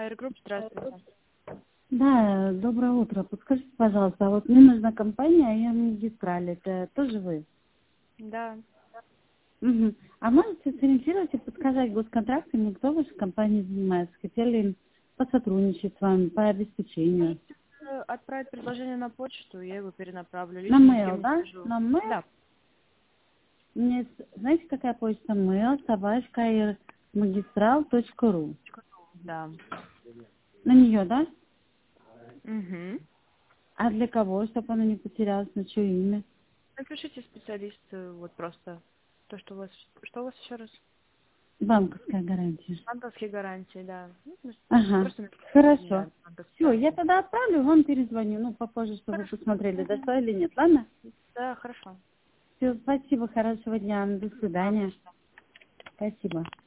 Air Group, здравствуйте. Да, доброе утро. Подскажите, пожалуйста, вот мне нужна компания Магистраль. Это тоже вы? Да. Угу. А можете сориентировать и подсказать госконтрактами, кто в вашей компании занимается? Хотели посотрудничать с вами по обеспечению. Отправить предложение на почту, я его перенаправлю. На Лично ни с mail, кем не да? свяжу. На mail? Да. Мне, знаете, какая почта? mail@magistral.ru. Да. На нее, да? Угу. А для кого? Чтобы она не потерялась, на чье имя? Напишите специалист, вот просто то, что у вас... Что у вас еще раз? Банковская гарантия. Банковские гарантии, да. Ага, Просто напишите, хорошо. да, банковские Все, я гарантии. тогда отправлю, вам перезвоню. Ну, попозже, чтобы вы Хорошо. посмотрели, Мгм. дошло или нет. Ладно? Да, хорошо. Все, спасибо, хорошего дня. До свидания. Спасибо.